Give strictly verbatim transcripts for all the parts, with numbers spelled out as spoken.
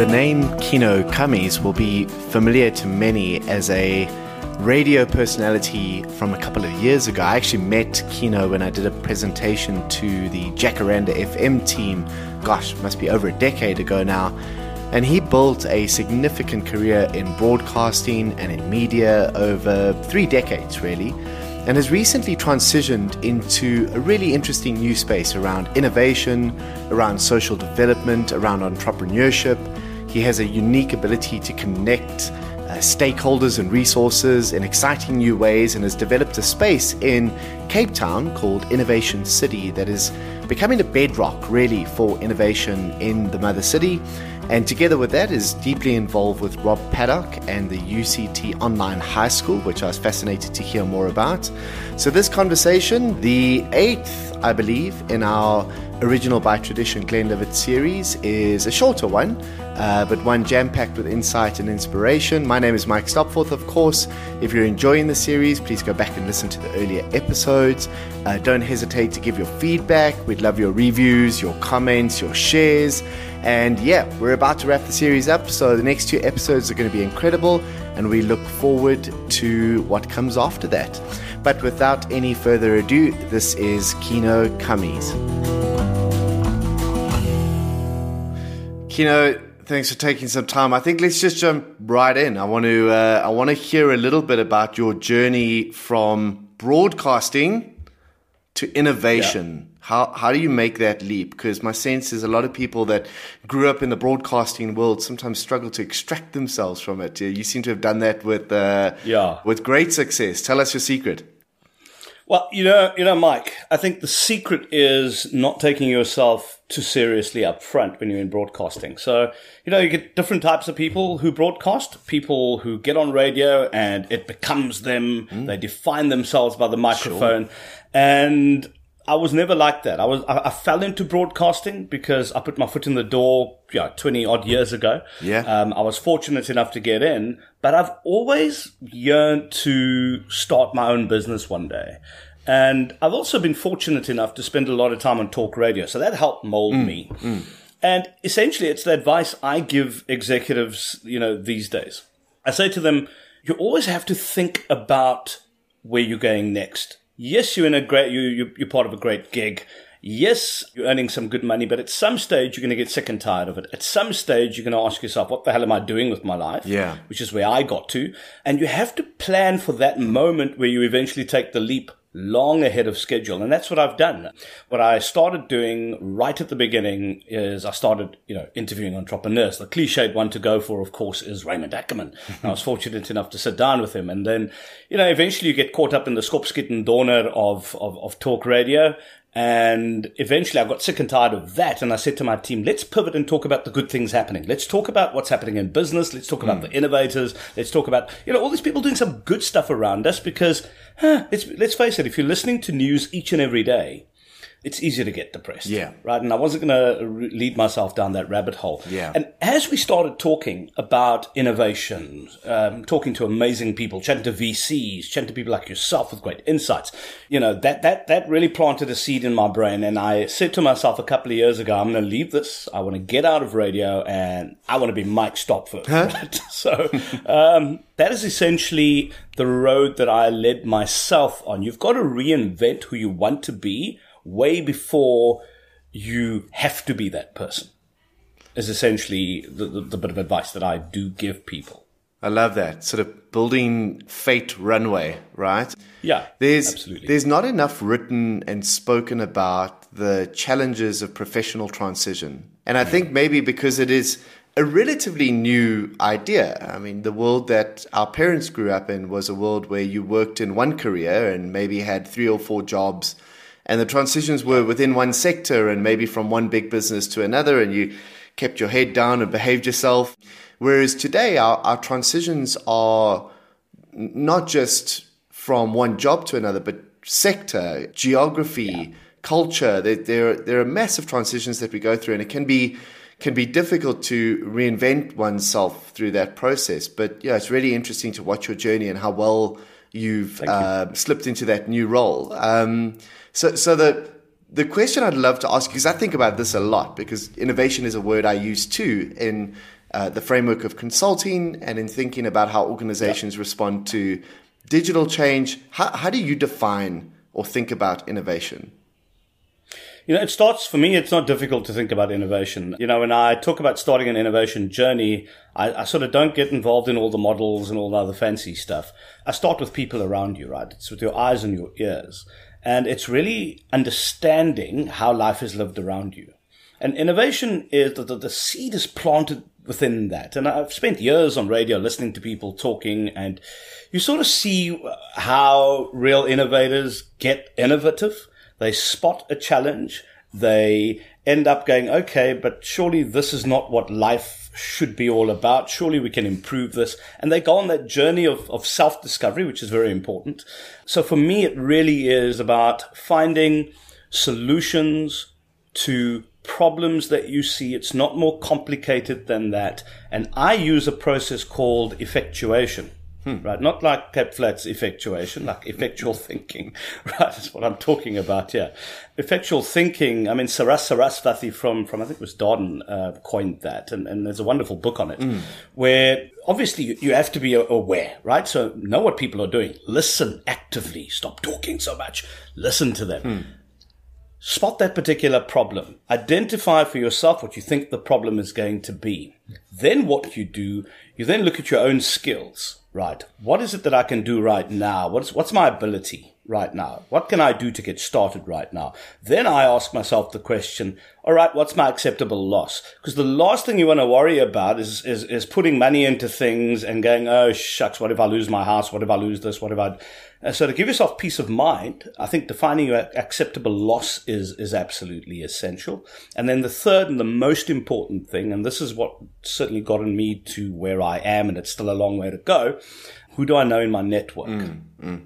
The name Kieno Kammies will be familiar to many as a radio personality from a couple of years ago. I actually met Kieno when I did a presentation to the Jacaranda F M team, gosh, must be over a decade ago now. And he built a significant career in broadcasting and in media over three decades, really, and has recently transitioned into a really interesting new space around innovation, around social development, around entrepreneurship. He has a unique ability to connect uh, stakeholders and resources in exciting new ways, and has developed a space in Cape Town called Innovation City that is becoming a bedrock, really, for innovation in the mother city. And together with that is deeply involved with Rob Paddock and the U C T Online High School, which I was fascinated to hear more about. So this conversation, the eighth, I believe, in our original By Tradition Glenlivet series, is a shorter one, uh, but one jam-packed with insight and inspiration. My name is Mike Stopforth, of course. If you're enjoying the series, please go back and listen to the earlier episodes. Uh, don't hesitate to give your feedback. We'd love your reviews, your comments, your shares. And yeah, we're about to wrap the series up, so the next two episodes are going to be incredible, and we look forward to what comes after that. But without any further ado, this is Kieno Kammies. Kieno, thanks for taking some time. I think let's just jump right in. I want to uh, I want to hear a little bit about your journey from broadcasting to innovation. Yeah. How how do you make that leap? Because my sense is a lot of people that grew up in the broadcasting world sometimes struggle to extract themselves from it. You seem to have done that with uh, yeah. with great success. Tell us your secret. Well, you know, you know, Mike, I think the secret is not taking yourself too seriously up front when you're in broadcasting. So, you know, you get different types of people who broadcast, people who get on radio and it becomes them. Mm. They define themselves by the microphone. Sure. And I was never like that. I was, I, I fell into broadcasting because I put my foot in the door, yeah, twenty odd years ago. Yeah. Um, I was fortunate enough to get in, but I've always yearned to start my own business one day. And I've also been fortunate enough to spend a lot of time on talk radio. So that helped mold mm, me. Mm. And essentially it's the advice I give executives, you know, these days. I say to them, you always have to think about where you're going next. Yes, you're in a great, you, you, you're part of a great gig. Yes, you're earning some good money, but at some stage, you're going to get sick and tired of it. At some stage, you're going to ask yourself, what the hell am I doing with my life? Yeah. Which is where I got to. And you have to plan for that moment where you eventually take the leap long ahead of schedule. And that's what I've done. What I started doing right at the beginning is I started, you know, interviewing entrepreneurs. The cliched one to go for, of course, is Raymond Ackerman. I was fortunate enough to sit down with him. And then, you know, eventually you get caught up in the skopskitten donor of, of, of talk radio. And eventually I got sick and tired of that. And I said to my team, let's pivot and talk about the good things happening. Let's talk about what's happening in business. Let's talk about mm. the innovators. Let's talk about, you know, all these people doing some good stuff around us because, huh, let's, let's face it, if you're listening to news each and every day, it's easier to get depressed. Yeah. Right. And I wasn't going to re- lead myself down that rabbit hole. Yeah. And as we started talking about innovation, um, talking to amazing people, chatting to V Cs, chatting to people like yourself with great insights, you know, that, that, that really planted a seed in my brain. And I said to myself a couple of years ago, I'm going to leave this. I want to get out of radio and I want to be Mike Stopforth. Huh? Right? So, um, that is essentially the road that I led myself on. You've got to reinvent who you want to be way before you have to be that person, is essentially the, the, the bit of advice that I do give people. I love that. Sort of building fate runway, right? Yeah, there's, absolutely. There's not enough written and spoken about the challenges of professional transition. And I think maybe because it is a relatively new idea. I mean, the world that our parents grew up in was a world where you worked in one career and maybe had three or four jobs. And the transitions were within one sector and maybe from one big business to another, and you kept your head down and behaved yourself. Whereas today, our, our transitions are not just from one job to another, but sector, geography, yeah. culture. There, there, there are massive transitions that we go through, and it can be can be difficult to reinvent oneself through that process. But yeah, it's really interesting to watch your journey and how well you've uh, you. slipped into that new role. Um, so, so the the question I'd love to ask, because I think about this a lot, because innovation is a word I use too in uh, the framework of consulting and in thinking about how organizations yeah. respond to digital change. How, how do you define or think about innovation? You know, it starts, for me, it's not difficult to think about innovation. You know, when I talk about starting an innovation journey, I, I sort of don't get involved in all the models and all the other fancy stuff. I start with people around you, right? It's with your eyes and your ears. And it's really understanding how life is lived around you. And innovation is that the, the seed is planted within that. And I've spent years on radio listening to people talking, and you sort of see how real innovators get innovative. They spot a challenge. They end up going, okay, but surely this is not what life should be all about. Surely we can improve this. And they go on that journey of, of self-discovery, which is very important. So for me, it really is about finding solutions to problems that you see. It's not more complicated than that. And I use a process called effectuation. Hmm. Right, not like Cape Flats effectuation, like effectual thinking, right? That's what I'm talking about here. Effectual thinking, I mean, Saras Saraswati from, from I think it was Darden, uh, coined that, and, and there's a wonderful book on it, mm. where obviously you, you have to be aware, right? So know what people are doing. Listen actively. Stop talking so much. Listen to them. Hmm. Spot that particular problem. Identify for yourself what you think the problem is going to be. Then what you do, you then look at your own skills. Right. What is it that I can do right now? What's, what's my ability right now? What can I do to get started right now? Then I ask myself the question, all right, what's my acceptable loss? Because the last thing you want to worry about is, is, is putting money into things and going, oh, shucks, what if I lose my house? What if I lose this? What if I... And so to give yourself peace of mind, I think defining your acceptable loss is, is absolutely essential. And then the third and the most important thing, and this is what certainly gotten me to where I am, and it's still a long way to go, who do I know in my network? Mm, mm.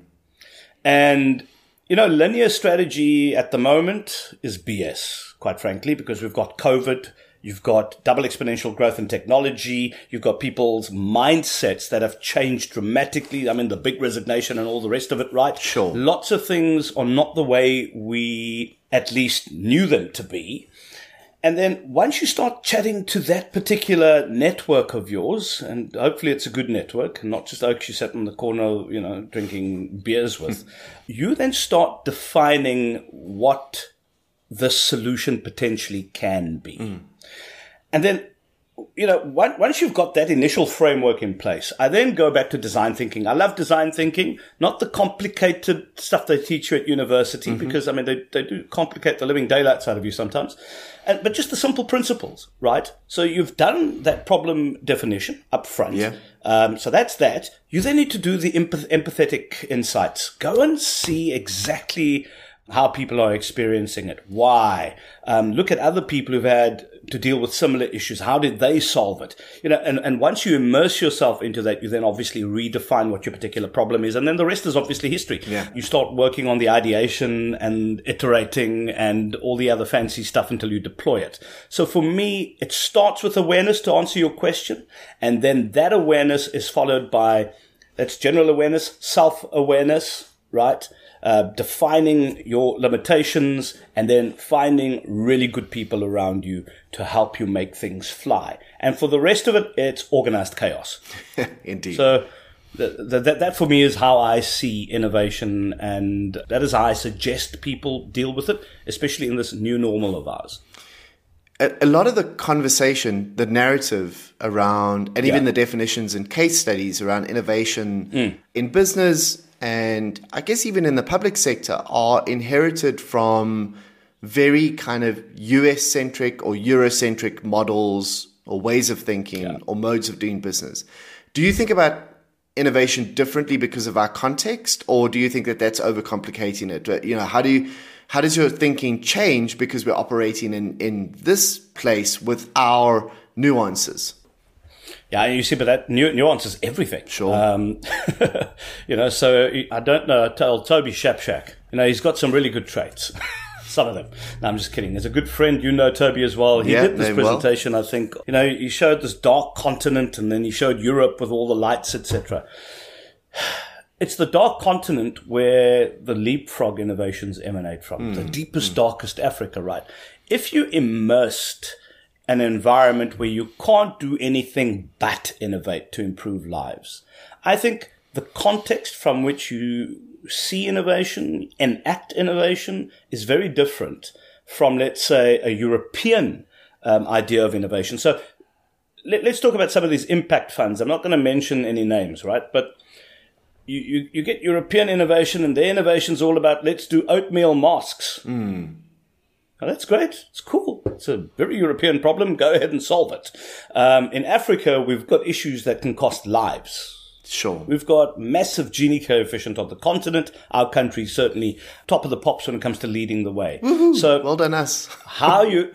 And, you know, linear strategy at the moment is B S, quite frankly, because we've got COVID. You've got double exponential growth in technology. You've got people's mindsets that have changed dramatically. I mean, the big resignation and all the rest of it, right? Sure. Lots of things are not the way we at least knew them to be. And then once you start chatting to that particular network of yours, and hopefully it's a good network, and not just oaks you sat in the corner, you know, drinking beers with, you then start defining what the solution potentially can be. Mm. And then, you know, once you've got that initial framework in place, I then go back to design thinking. I love design thinking, not the complicated stuff they teach you at university, mm-hmm. because, I mean, they, they do complicate the living daylights out of you sometimes, and, but just the simple principles, right? So you've done that problem definition up front. Yeah. Um, so that's that. You then need to do the empath- empathetic insights. Go and see exactly how people are experiencing it. Why? Um, look at other people who've had to deal with similar issues. How did they solve it? You know, and, and once you immerse yourself into that, you then obviously redefine what your particular problem is. And then the rest is obviously history. Yeah. You start working on the ideation and iterating and all the other fancy stuff until you deploy it. So for me, it starts with awareness, to answer your question. And then that awareness is followed by, that's general awareness, self-awareness, right? Uh, defining your limitations, and then finding really good people around you to help you make things fly. And for the rest of it, it's organized chaos. Indeed. So th- th- that, that for me is how I see innovation, and that is how I suggest people deal with it, especially in this new normal of ours. A, a lot of the conversation, the narrative around, and even yeah. the definitions and case studies around innovation mm. in business, and I guess even in the public sector, are inherited from very kind of U S-centric or Eurocentric models or ways of thinking yeah. or modes of doing business. Do you think about innovation differently because of our context, or do you think that that's overcomplicating it? You know, how do you, how does your thinking change because we're operating in, in this place with our nuances? Yeah, you see, but that nu- nuance is everything. Sure. Um, you know, so I don't know. I tell Toby Shapshak, you know, he's got some really good traits. Some of them. No, I'm just kidding. There's a good friend, you know Toby as well. He yeah, did this presentation, well. I think. You know, he showed this dark continent, and then he showed Europe with all the lights, et cetera. It's the dark continent where the leapfrog innovations emanate from. Mm. The deepest, mm. darkest Africa, right? If you immersed an environment where you can't do anything but innovate to improve lives. I think the context from which you see innovation, enact innovation, is very different from, let's say, a European um, idea of innovation. So let, let's talk about some of these impact funds. I'm not going to mention any names, right? But you, you, you get European innovation, and their innovation is all about, let's do oatmeal masks. Mm. Now, that's great. It's cool. It's a very European problem. Go ahead and solve it. Um, in Africa, we've got issues that can cost lives. Sure. We've got massive Gini coefficient on the continent. Our country's certainly top of the pops when it comes to leading the way. Woo-hoo. So well done us. How you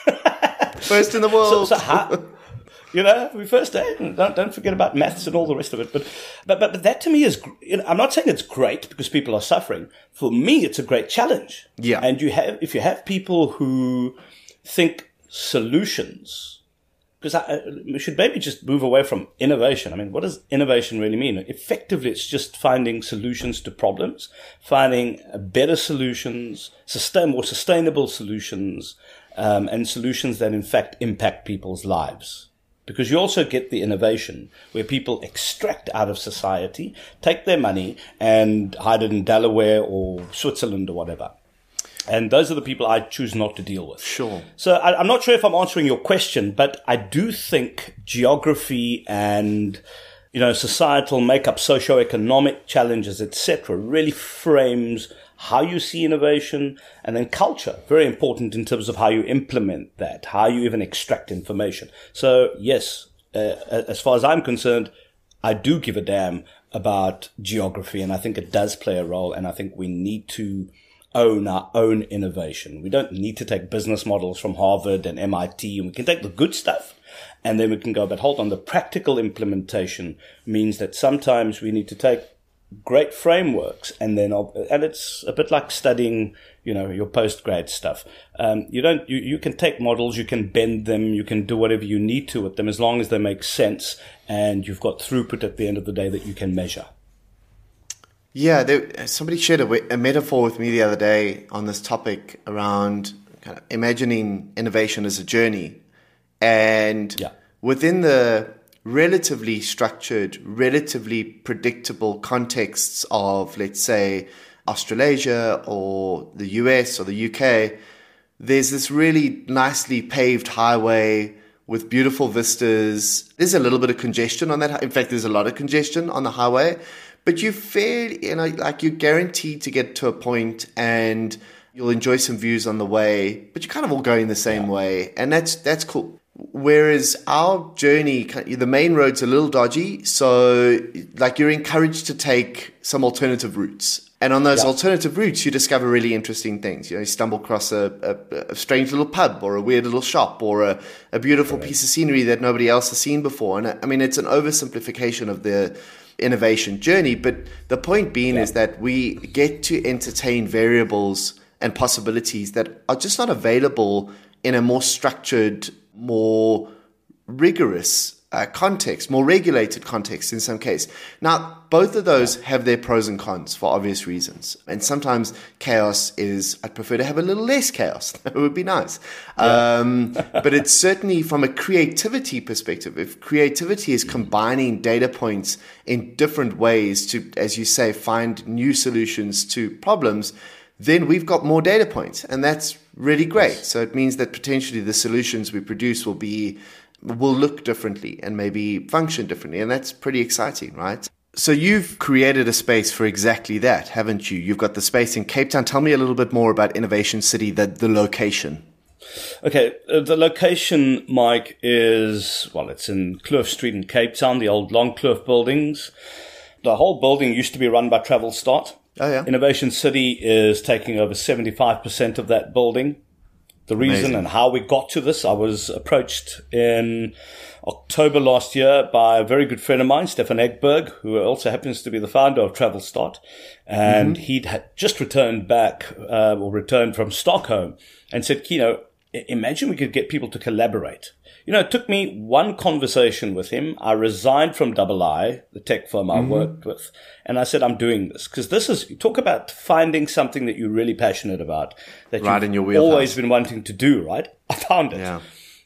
first in the world. So, so how, you know, we first eh? don't don't forget about maths and all the rest of it. But but but, but that to me is, you know, I'm not saying it's great because people are suffering. For me, it's a great challenge. Yeah. And you have if you have people who think solutions. Because I, we should maybe just move away from innovation. I mean, what does innovation really mean? Effectively, it's just finding solutions to problems, finding better solutions, sustain, more sustainable solutions, um, and solutions that, in fact, impact people's lives. Because you also get the innovation where people extract out of society, take their money, and hide it in Delaware or Switzerland or whatever. And those are the people I choose not to deal with. Sure. So I, I'm not sure if I'm answering your question, but I do think geography and, you know, societal makeup, socioeconomic challenges, et cetera, really frames how you see innovation, and then culture, very important in terms of how you implement that, how you even extract information. So yes, uh, as far as I'm concerned, I do give a damn about geography, and I think it does play a role, and I think we need to own our own innovation. We don't need to take business models from Harvard and M I T, and we can take the good stuff and then we can go, but hold on, the practical implementation means that sometimes we need to take great frameworks and then, and it's a bit like studying, you know, your postgrad stuff. Um, you don't, you, you can take models, you can bend them, you can do whatever you need to with them as long as they make sense and you've got throughput at the end of the day that you can measure. Yeah, there, somebody shared a, a metaphor with me the other day on this topic around kind of imagining innovation as a journey. And yeah. within the relatively structured, relatively predictable contexts of, let's say, Australasia or the U S or the U K, there's this really nicely paved highway with beautiful vistas. There's a little bit of congestion on that. In fact, there's a lot of congestion on the highway. But you fairly, you know, like you're guaranteed to get to a point and you'll enjoy some views on the way, but you're kind of all going the same yeah. way. And that's, that's cool. Whereas our journey, the main road's a little dodgy. So like you're encouraged to take some alternative routes. And on those yeah. alternative routes, you discover really interesting things. You know, you stumble across a, a, a strange little pub or a weird little shop or a, a beautiful right. piece of scenery that nobody else has seen before. And I mean, it's an oversimplification of the innovation journey, but the point being yeah. is that we get to entertain variables and possibilities that are just not available in a more structured, more rigorous uh, context, more regulated context in some case. Now, both of those yeah. have their pros and cons for obvious reasons. And sometimes chaos is, I'd prefer to have a little less chaos. That would be nice. Yeah. Um, but it's certainly from a creativity perspective. If creativity is combining data points in different ways to, as you say, find new solutions to problems, then we've got more data points. And that's really great. So it means that potentially the solutions we produce will be will look differently and maybe function differently. And that's pretty exciting, right? So you've created a space for exactly that, haven't you? You've got the space in Cape Town. Tell me a little bit more about Innovation City, the, the location. Okay, uh, the location, Mike, is, well, it's in Kloof Street in Cape Town, the old Long Kloof buildings. The whole building used to be run by Travel Start. Oh, yeah. Innovation City is taking over seventy-five percent of that building. The reason Amazing. And how we got to this, I was approached in October last year by a very good friend of mine, Stefan Egberg, who also happens to be the founder of Travel Start. And mm-hmm. he'd had just returned back, uh, or returned from Stockholm and said, Kino, imagine we could get people to collaborate. You know, it took me one conversation with him. I resigned from Double I, the tech firm I mm-hmm. worked with, and I said, I'm doing this. Because this is, you talk about finding something that you're really passionate about, that right you've in your wheelhouse. Always been wanting to do, right? I found it. Yeah.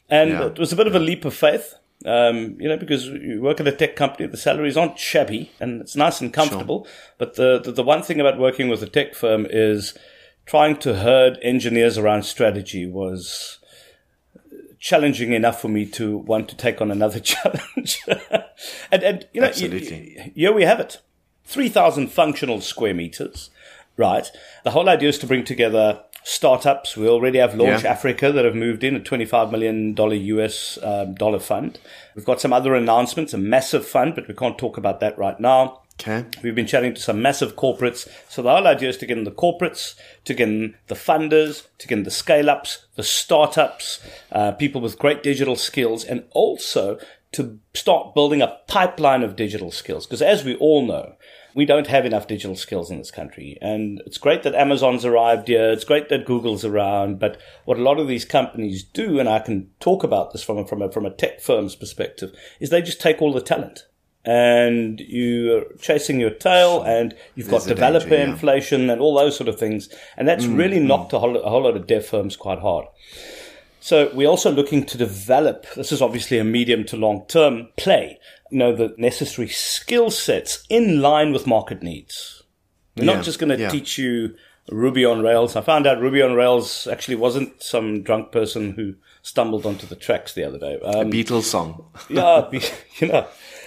And Yeah. it was a bit of a leap of faith, um, you know, because you work at a tech company, the salaries aren't shabby and it's nice and comfortable. Sure. But the, the, the one thing about working with a tech firm is trying to herd engineers around strategy was challenging enough for me to want to take on another challenge. and, and, you know, Absolutely. y- y- here we have it. three thousand functional square meters, right? The whole idea is to bring together startups. We already have Launch Yeah. Africa that have moved in, a twenty-five million dollars U S um, dollar fund. We've got some other announcements, a massive fund, but we can't talk about that right now. Okay. We've been chatting to some massive corporates. So the whole idea is to get in the corporates, to get in the funders, to get in the scale-ups, the startups, uh, people with great digital skills, and also to start building a pipeline of digital skills. Because as we all know, we don't have enough digital skills in this country. And it's great that Amazon's arrived here. It's great that Google's around. But what a lot of these companies do, and I can talk about this from a, from a, from a tech firm's perspective, is they just take all the talent. And you're chasing your tail, and you've There's got a developer danger, yeah. inflation and all those sort of things. And that's Mm, really knocked a whole, a whole lot of dev firms quite hard. So we're also looking to develop, this is obviously a medium to long term play, you know, the necessary skill sets in line with market needs. We're Yeah, not just going to yeah. teach you Ruby on Rails. I found out Ruby on Rails actually wasn't some drunk person who stumbled onto the tracks the other day. Um, Beatles song. yeah, be- you know.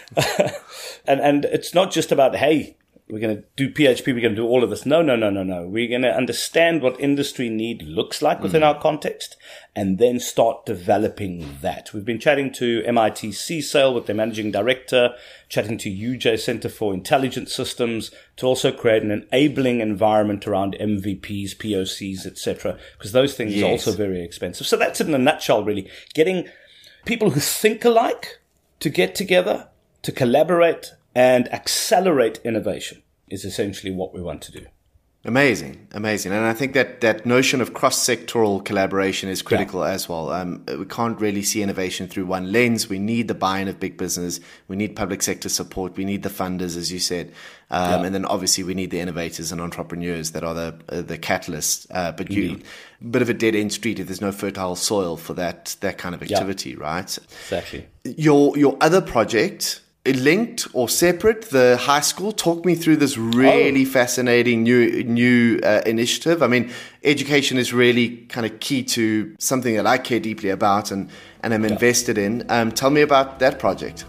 and and it's not just about, hey, we're going to do P H P, we're going to do all of this. No, no, no, no, no. We're going to understand what industry need looks like within Mm. our context and then start developing that. We've been chatting to M I T C S A I L with their managing director, chatting to U J Center for Intelligent Systems to also create an enabling environment around M V Ps, P O Cs, et cetera, because those things Yes. are also very expensive. So that's it in a nutshell, really. Getting people who think alike to get together, to collaborate and accelerate innovation is essentially what we want to do. Amazing, amazing. And I think that that notion of cross-sectoral collaboration is critical as well. Um, we can't really see innovation through one lens. We need the buy-in of big business. We need public sector support. We need the funders, as you said. Um, Yeah. And then obviously we need the innovators and entrepreneurs that are the uh, the catalysts. Uh, but you, a bit of a dead-end street if there's no fertile soil for that that kind of activity, right? Exactly. Your your other project, linked or separate, the high school. Talk me through this really Oh. fascinating new new uh, initiative. I mean, education is really kind of key to something that I care deeply about and and am invested in. Um, tell me about that project.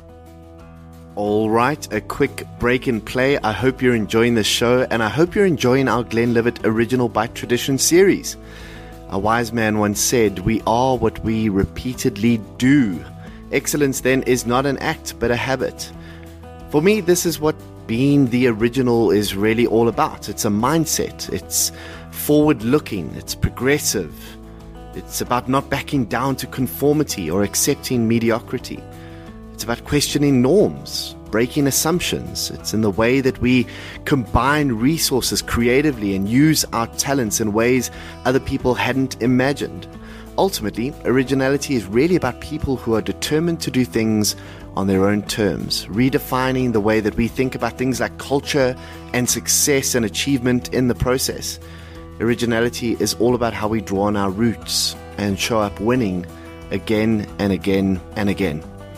All right, a quick break and play. I hope you're enjoying this show, and I hope you're enjoying our Glenlivet Original Bite Tradition series. A wise man once said, "We are what we repeatedly do." Excellence then is not an act, but a habit. For me, this is what being the original is really all about. It's a mindset. It's forward-looking. It's progressive. It's about not backing down to conformity or accepting mediocrity. It's about questioning norms, breaking assumptions. It's in the way that we combine resources creatively and use our talents in ways other people hadn't imagined. Ultimately, originality is really about people who are determined to do things on their own terms, redefining the way that we think about things like culture and success and achievement in the process. Originality is all about how we draw on our roots and show up winning again and again and again.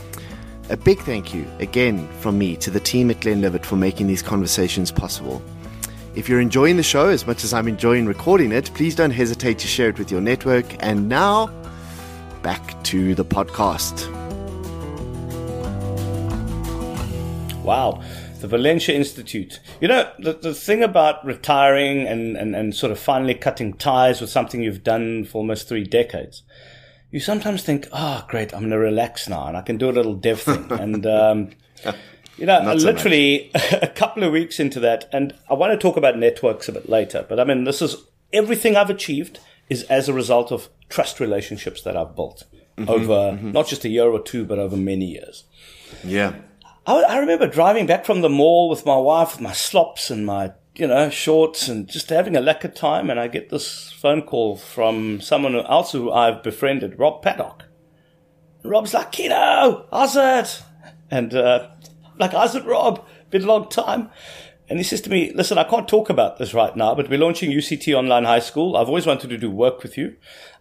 A big thank you again from me to the team at Glenlivet for making these conversations possible. If you're enjoying the show as much as I'm enjoying recording it, please don't hesitate to share it with your network. And now, back to the podcast. Wow. The Valencia Institute. You know, the, the thing about retiring and, and, and sort of finally cutting ties with something you've done for almost three decades, you sometimes think, oh, great, I'm going to relax now and I can do a little dev thing. And, um, you know, Not so literally a couple of weeks into that, and I want to talk about networks a bit later, but I mean, this is everything I've achieved is as a result of trust relationships that I've built mm-hmm, over mm-hmm. not just a year or two, but over many years. Yeah. I, I remember driving back from the mall with my wife, with my slops and my, you know, shorts and just having a lekker time. And I get this phone call from someone else who I've befriended, Rob Paddock. And Rob's like, Kino, how's it? And, uh, like, how's it, Rob? Been a long time. And he says to me, listen, I can't talk about this right now, but we're launching U C T Online High School. I've always wanted to do work with you.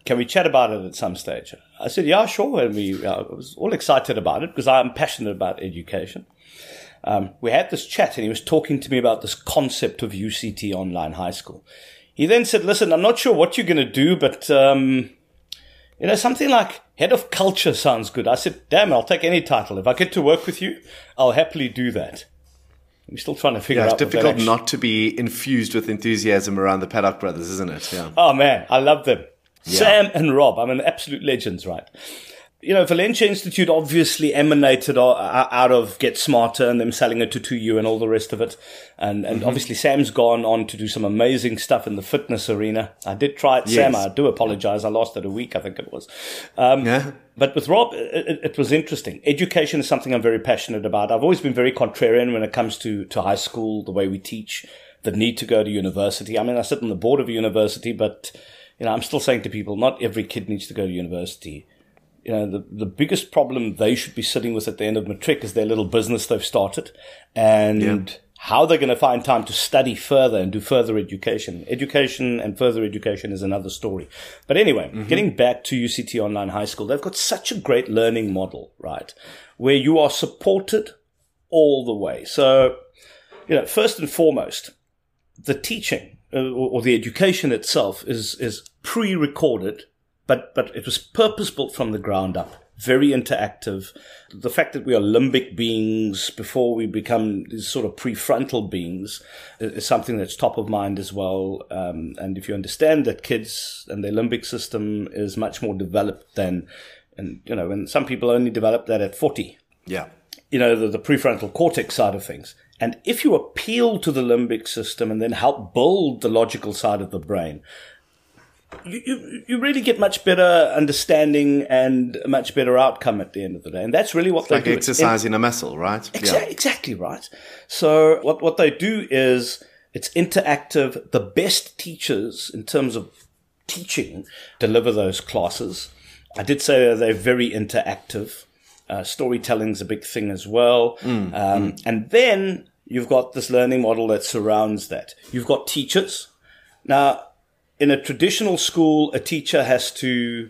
can we chat about it at some stage? I said, yeah, sure. And we, uh, I was all excited about it because I'm passionate about education. Um, we had this chat and he was talking to me about this concept of U C T Online High School. He then said, listen, I'm not sure what you're going to do, but, um, you know, something like head of culture sounds good. I said, damn, I'll take any title. If I get to work with you, I'll happily do that. I'm still trying to figure yeah, out. It's difficult not to be infused with enthusiasm around the Paddock brothers, isn't it? Yeah. Oh man, I love them. Yeah. Sam and Rob, I mean, absolute legends, right? You know, Valencia Institute obviously emanated out of Get Smarter and them selling it to two U and all the rest of it. And, and mm-hmm. obviously Sam's gone on to do some amazing stuff in the fitness arena. I did try it, yes. Sam. I do apologize. I lasted a week, I think it was. Um, yeah. But with Rob, it, it was interesting. Education is something I'm very passionate about. I've always been very contrarian when it comes to, to high school, the way we teach, the need to go to university. I mean, I sit on the board of a university, but, you know, I'm still saying to people, not every kid needs to go to university. You know, the, the biggest problem they should be sitting with at the end of matric is their little business they've started and yeah. how they're going to find time to study further and do further education. Education and further education is another story. But anyway, mm-hmm. getting back to U C T Online High School, they've got such a great learning model, right, where you are supported all the way. So, you know, first and foremost, the teaching uh, or, or the education itself is, is pre-recorded. But but it was purpose-built from the ground up, very interactive. The fact that we are limbic beings before we become these sort of prefrontal beings is something that's top of mind as well. Um, and if you understand that kids and their limbic system is much more developed than, and you know, and some people only develop that at forty. Yeah. You know, the, the prefrontal cortex side of things. And if you appeal to the limbic system and then help build the logical side of the brain, You, you you really get much better understanding and a much better outcome at the end of the day. And that's really what it's they like do. Like exercising in, a muscle, right? Exa- yeah. Exactly right. So what, what they do is it's interactive. The best teachers in terms of teaching deliver those classes. I did say they're very interactive. Uh, storytelling's a big thing as well. Mm, um, mm. And then you've got this learning model that surrounds that. You've got teachers. Now, in a traditional school, a teacher has to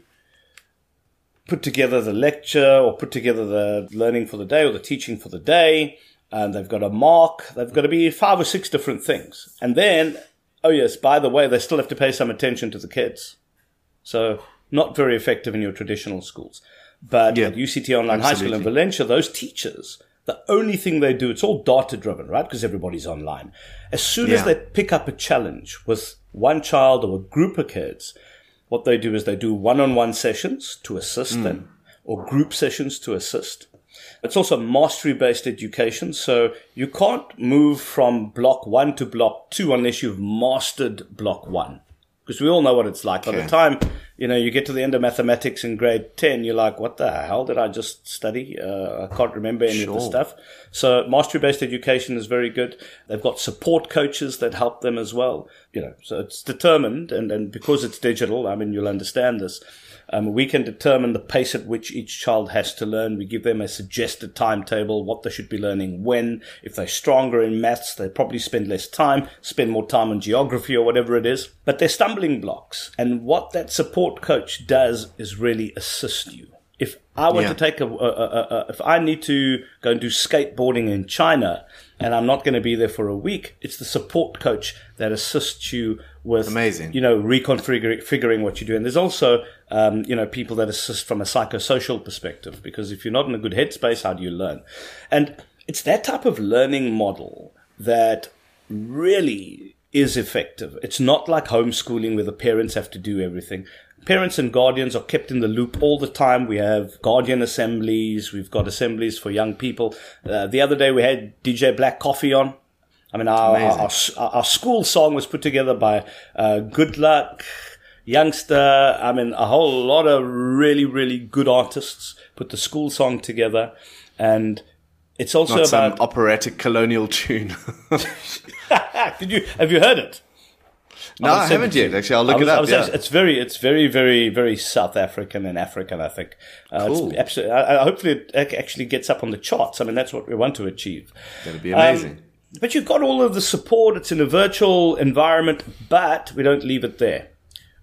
put together the lecture or put together the learning for the day or the teaching for the day. And they've got a mark. They've got to be five or six different things. And then, oh yes, by the way, they still have to pay some attention to the kids. So not very effective in your traditional schools. But yeah, at U C T Online High School in Valencia, those teachers, the only thing they do, it's all data-driven, right? Because everybody's online. As soon yeah. as they pick up a challenge with one child or a group of kids, what they do is they do one-on-one sessions to assist mm. them or group sessions to assist. It's also mastery-based education, so you can't move from block one to block two unless you've mastered block one. Because we all know what it's like. Okay. By the time, you know, you get to the end of mathematics in grade ten, you're like, what the hell did I just study? Uh, I can't remember any sure. of the stuff. So mastery-based education is very good. They've got support coaches that help them as well. You know, so it's determined, and, and because it's digital, I mean, you'll understand this. Um, we can determine the pace at which each child has to learn. We give them a suggested timetable, what they should be learning when. If they're stronger in maths, they probably spend less time, spend more time on geography or whatever it is. But they're stumbling blocks. And what that support coach does is really assist you. If I want yeah. to take a, a, a, a, if I need to go and do skateboarding in China and I'm not going to be there for a week, it's the support coach that assists you with, Amazing. you know, reconfiguring figuring what you do. And there's also, um, you know, people that assist from a psychosocial perspective, because if you're not in a good headspace, how do you learn? And it's that type of learning model that really is effective. It's not like homeschooling where the parents have to do everything. Parents and guardians are kept in the loop all the time. We have guardian assemblies. We've got assemblies for young people. Uh, the other day we had D J Black Coffee on. I mean, our, our, our, our school song was put together by uh, Good Luck, Youngster. I mean, a whole lot of really, really good artists put the school song together. And it's also Not about... some operatic colonial tune. Did you, have you heard it? No, I haven't yet. Actually, I'll look was, it up. Was, yeah. It's very, it's very, very, very South African and African, I think. Uh, cool. It's absolutely, I, I, hopefully it actually gets up on the charts. I mean, that's what we want to achieve. That'd be amazing. Um, but you've got all of the support. It's in a virtual environment, but we don't leave it there.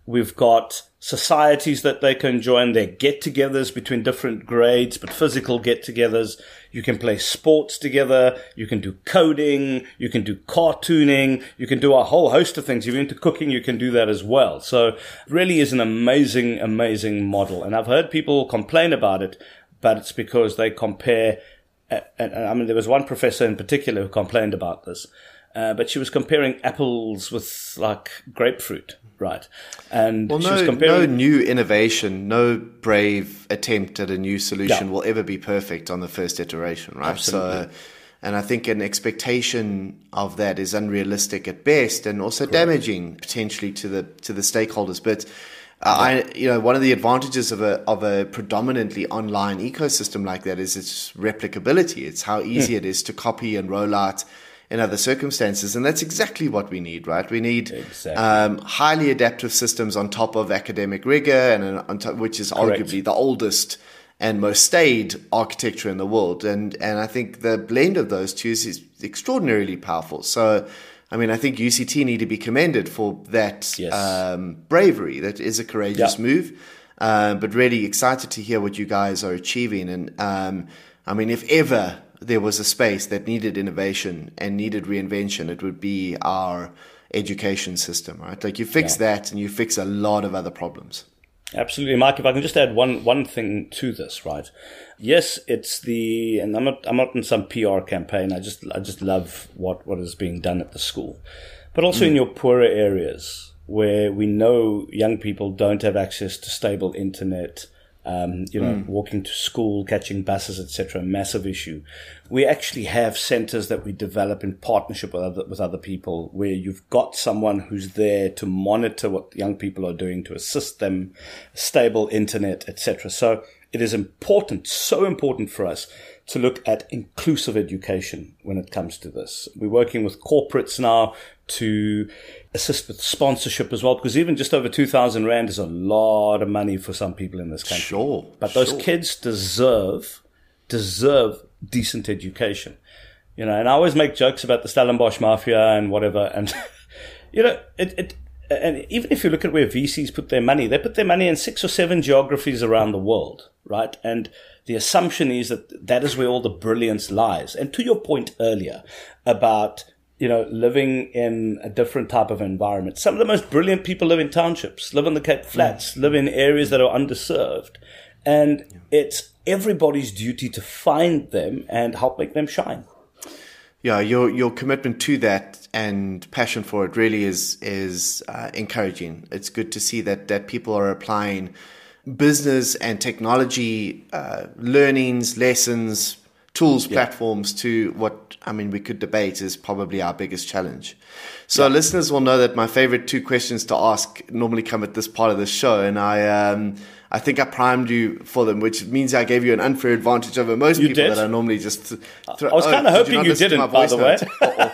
We've got societies that they can join. They're get-togethers between different grades, but physical get-togethers. You can play sports together. You can do coding. You can do cartooning. You can do a whole host of things. If you're into cooking, you can do that as well. So it really is an amazing, amazing model. And I've heard people complain about it, but it's because they compare. And I mean, there was one professor in particular who complained about this. Uh, but she was comparing apples with like grapefruit, right? And well, she no, was comparing no new innovation, no brave attempt at a new solution yeah. will ever be perfect on the first iteration, right? Absolutely. So, and I think an expectation of that is unrealistic at best, and also Correct. damaging potentially to the to the stakeholders. But uh, I, you know, one of the advantages of a of a predominantly online ecosystem like that is its replicability. It's how easy mm. it is to copy and roll out in other circumstances. And that's exactly what we need, right? We need exactly. um, highly adaptive systems on top of academic rigor, and uh, on top, which is Correct. arguably the oldest and most staid architecture in the world. And and I think the blend of those two is, is extraordinarily powerful. So, I mean, I think U C T need to be commended for that yes. um, bravery. That is a courageous yeah. move. Um, but really excited to hear what you guys are achieving. And um, I mean, if ever there was a space that needed innovation and needed reinvention, it would be our education system, right? Like you fix yeah. that and you fix a lot of other problems. Absolutely, Mike. If I can just add one one thing to this, right? Yes, it's the, and I'm not I'm not in some P R campaign. I just I just love what, what is being done at the school, but also mm. in your poorer areas where we know young people don't have access to stable internet. Um, you know, mm. walking to school, catching buses, et cetera, massive issue. We actually have centers that we develop in partnership with other, with other people, where you've got someone who's there to monitor what young people are doing, to assist them, stable internet, et cetera. So it is important, so important for us to look at inclusive education when it comes to this. We're working with corporates now to assist with sponsorship as well, because even just over two thousand rand is a lot of money for some people in this country. Sure. But those sure. kids deserve, deserve decent education. You know, and I always make jokes about the Stellenbosch Mafia and whatever. And, you know, it, it, and even if you look at where V Cs put their money, they put their money in six or seven geographies around the world, right? And the assumption is that that is where all the brilliance lies. And to your point earlier about, you know, living in a different type of environment. Some of the most brilliant people live in townships, live in the Cape Flats, live in areas that are underserved. And it's everybody's duty to find them and help make them shine. Yeah, your your commitment to that and passion for it really is is uh, encouraging. It's good to see that that people are applying business and technology uh, learnings, lessons, tools, yeah. platforms to what, I mean, we could debate is probably our biggest challenge. So yeah. listeners will know that my favorite two questions to ask normally come at this part of the show. And I um, I think I primed you for them, which means I gave you an unfair advantage over most you people did? that I normally just th- throw. I was kind of oh, hoping you, you didn't, by the way.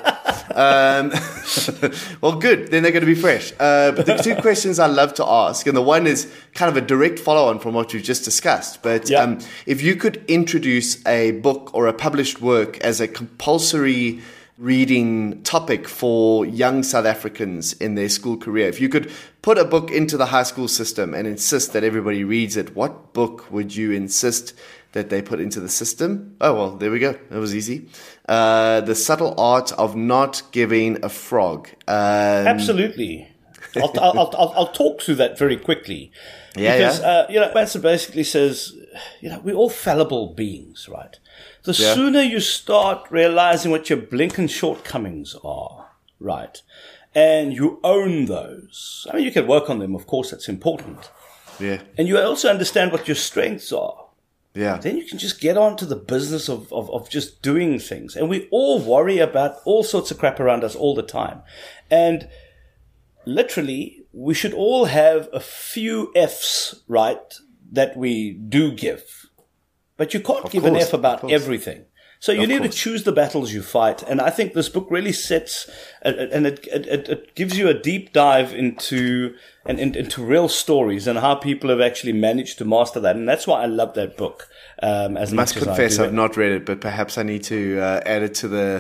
um, well, good. Then they're going to be fresh. Uh, but the two questions I love to ask, and the one is kind of a direct follow-on from what we've just discussed. But yeah. um, if you could introduce a book or a published work as a compulsory reading topic for young South Africans in their school career, if you could put a book into the high school system and insist that everybody reads it, what book would you insist that they put into the system? Oh, well, there we go. That was easy. Uh, The Subtle Art of Not Giving a Frog. Um, Absolutely. I'll, I'll, I'll, I'll talk through that very quickly. Yeah, because, yeah. Uh, you know, Manson basically says, you know, we're all fallible beings, right? The yeah. sooner you start realizing what your blinking shortcomings are, right, and you own those. I mean, you can work on them, of course, that's important. Yeah. And you also understand what your strengths are. Yeah. Then you can just get on to the business of, of, of just doing things. And we all worry about all sorts of crap around us all the time. And literally, we should all have a few F's, right, that we do give. But you can't of give course, an F about everything. So you of need course. to choose the battles you fight. And I think this book really sets, and it, it, it gives you a deep dive into, and into real stories and how people have actually managed to master that. And that's why I love that book. Um, as I must much confess as I do I've not read it, but perhaps I need to uh, add it to the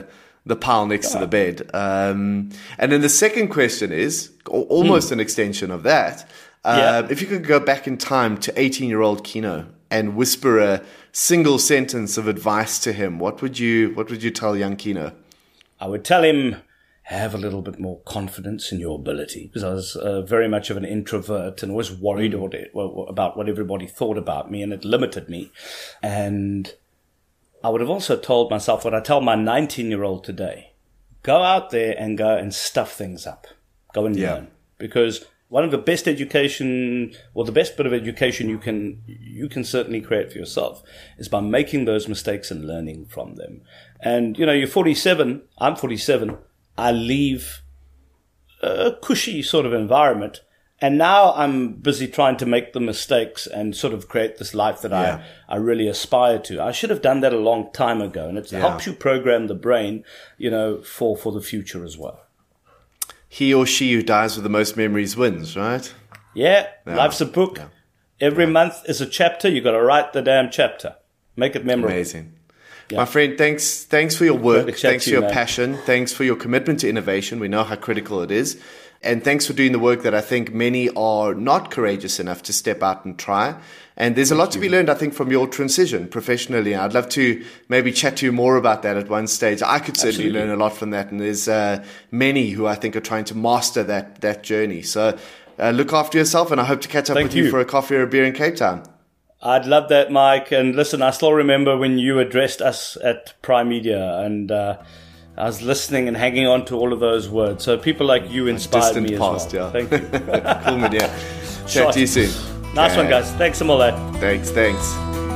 the pile next to the bed. Um, and then the second question is almost mm. an extension of that. Uh, yeah. If you could go back in time to eighteen-year-old Kino and whisper a single sentence of advice to him, what would you what would you tell young Kino? I would tell him, have a little bit more confidence in your ability, because I was uh, very much of an introvert and always worried mm. about what everybody thought about me, and it limited me. And I would have also told myself what I tell my nineteen-year-old today. Go out there and go and stuff things up. Go and yeah. learn. Because one of the best education, or the best bit of education you can you can certainly create for yourself is by making those mistakes and learning from them. And, you know, you're forty-seven, I'm forty-seven, I leave a cushy sort of environment, and now I'm busy trying to make the mistakes and sort of create this life that yeah. I, I really aspire to. I should have done that a long time ago, and it yeah. helps you program the brain, you know, for, for the future as well. He or she who dies with the most memories wins, right? Yeah, yeah. Life's a book. Yeah. Every yeah. month is a chapter. You got to write the damn chapter. Make it memorable. Amazing. Yeah. My friend, thanks thanks for your work. Thanks for your man. passion. Thanks for your commitment to innovation. We know how critical it is. And thanks for doing the work that I think many are not courageous enough to step out and try. And there's a lot to be learned, I think, from your transition professionally. I'd love to maybe chat to you more about that at one stage. I could certainly Absolutely. learn a lot from that. And there's uh, many who I think are trying to master that that journey. So uh, look after yourself, and I hope to catch up Thank with you. you for a coffee or a beer in Cape Town. I'd love that, Mike. And listen, I still remember when you addressed us at Prime Media, and uh, I was listening and hanging on to all of those words. So people like you inspired Distant me as past, well. Yeah. Thank you. Cool, man. Yeah. Chat to you soon. Nice okay. one, guys. Thanks, Amole. Thanks, thanks.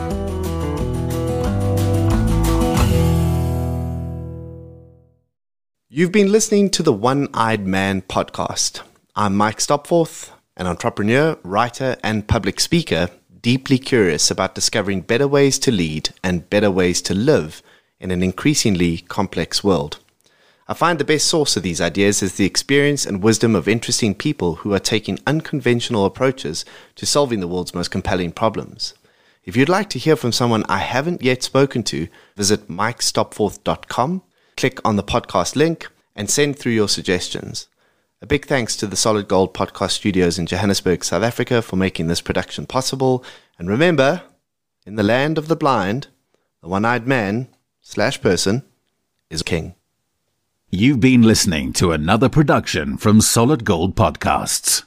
You've been listening to the One-Eyed Man podcast. I'm Mike Stopforth, an entrepreneur, writer, and public speaker, deeply curious about discovering better ways to lead and better ways to live in an increasingly complex world. I find the best source of these ideas is the experience and wisdom of interesting people who are taking unconventional approaches to solving the world's most compelling problems. If you'd like to hear from someone I haven't yet spoken to, visit mike stopforth dot com, click on the podcast link, and send through your suggestions. A big thanks to the Solid Gold Podcast Studios in Johannesburg, South Africa for making this production possible. And remember, in the land of the blind, the one-eyed man slash person is king. You've been listening to another production from Solid Gold Podcasts.